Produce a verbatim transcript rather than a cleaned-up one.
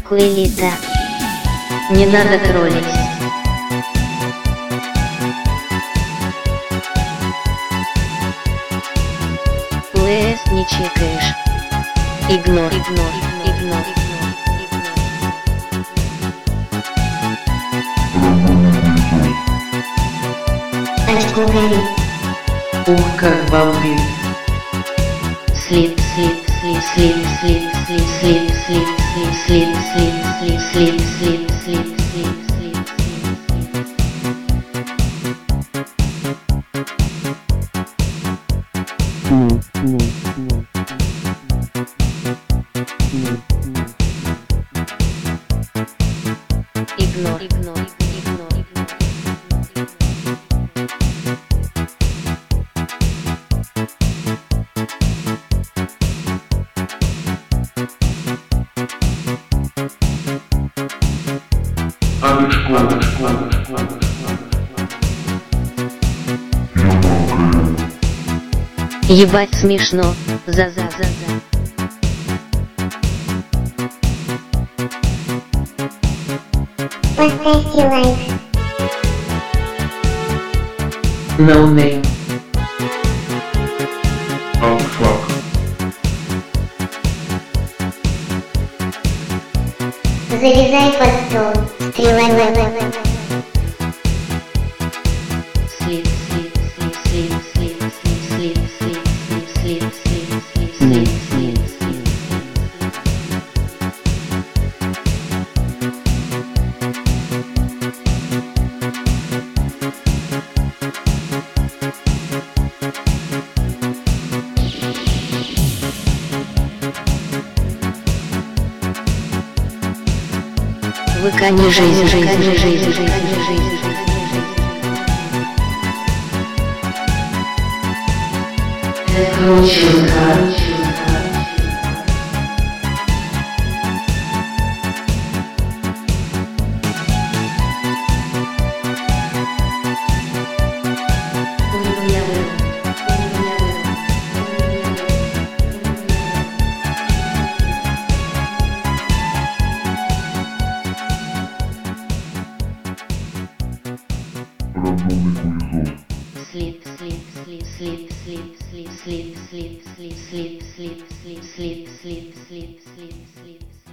Куэлита. Не надо троллить. ЛС не чекаешь. Игнор, игнор, игнор, игнор. Очко горит. Ух, как бомбит. Слип, слип, слип, слип, слип, слип, слип, слип, слип, слип, слип, слип, слип, слип, слип, слип, слип. Ну, ну, ну. Игнор, игнор, игнор, игнор. Алешко, Алешко, Алешко, Алешко. Ебать смешно. За-за-за-за. Поставьте лайк. No name. Oh fuck. Залезай под стол. Стрела. Слип, слип, слип, слип, слип, слип, слип, слип, слип, слип, слип, Ну, слип, ну. слип, слип. ВК не жизнь, жизнь, жизнь, жизнь, жизнь, жизнь. Короче, короче. Sleep, sleep, sleep, sleep, sleep, sleep, sleep, sleep, sleep, sleep, sleep, sleep, sleep, sleep, sleep, sleep, sleep.